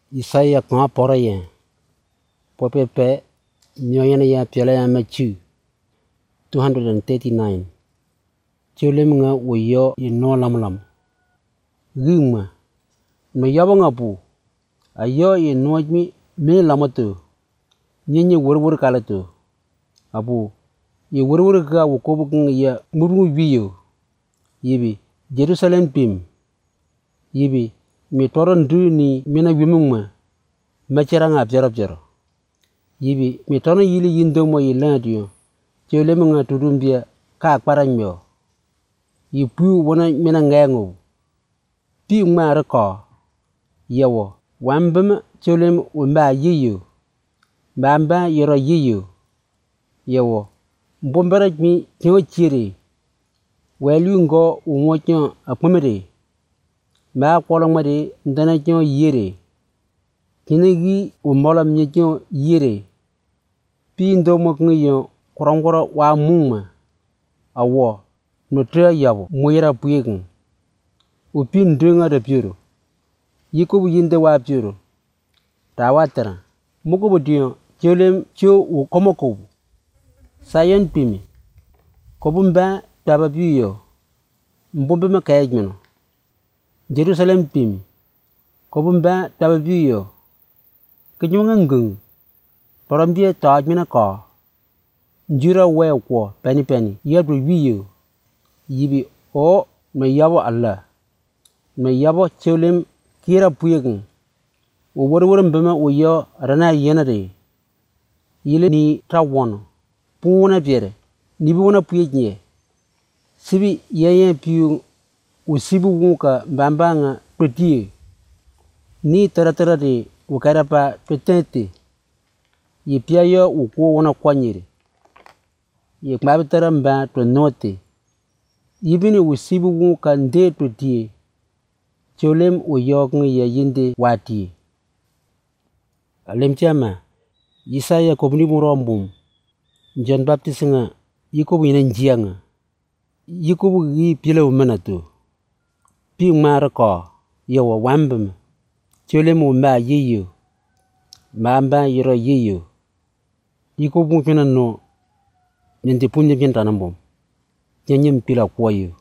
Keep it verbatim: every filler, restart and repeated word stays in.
Isaiah kwa pora ye popepe nyoyana ya piala ya machu two hundred thirty-nine cholem nga woyo ino lamlam gima no yabo nga pu ayo ino mi me lamato nyenye wurwur kalato abu ye wurwur ga wokobu ya muru biyo yibi Jerusalem pim yibi mi toron du ni mina wimungma machera nga bjaro bjaro yibi mi toron yili yindo mo yilandio cholem nga tudumbia ka akparanymo yipu wona mina ngengo pi ngmara ko yawo wambem cholem umba yiyo bamba yoro yiyo yawo mbombara mi kyo chiri welu ngo umotyo apumere ma kolomade ndana kyo yere kinegi umola mnyejo yere pi ndo mo kyo korongoro wa muma awo notra yabo moyera puyeng upi ndunga de piro yiko yinde wa piro tawatara moko bodio cholem cho u komoko sayen pimi kobumba tababiyo mbombe makayajmeno Jerusalem pimi kobumba tababiyo kinyonga ngung parambie tajmina ka njura we ko penny penny yadu wiyo yibi o me yabo Allah me yabo cholem kira puyeng o worwor mbema o yo rana yenade yile ni tawono puna biere ni bi wona puyenye sibi yeye piu usibu wuka bambanga petie ni taratara de ukarapa petete ye piayo uko wona kwanyere ye kmabitara mba to note yibini usibu wuka nde petie cholem o yok ngi yinde wati alem chama Isaiah kobni murombum John Baptist nga yikobu ina njianga yikobu gi pile umanatu pi marko yawa wambum cholem umba yiyo mamba yiro yiyo yikobu kina no nyente punye kinta nambom nyenyem pila kwayo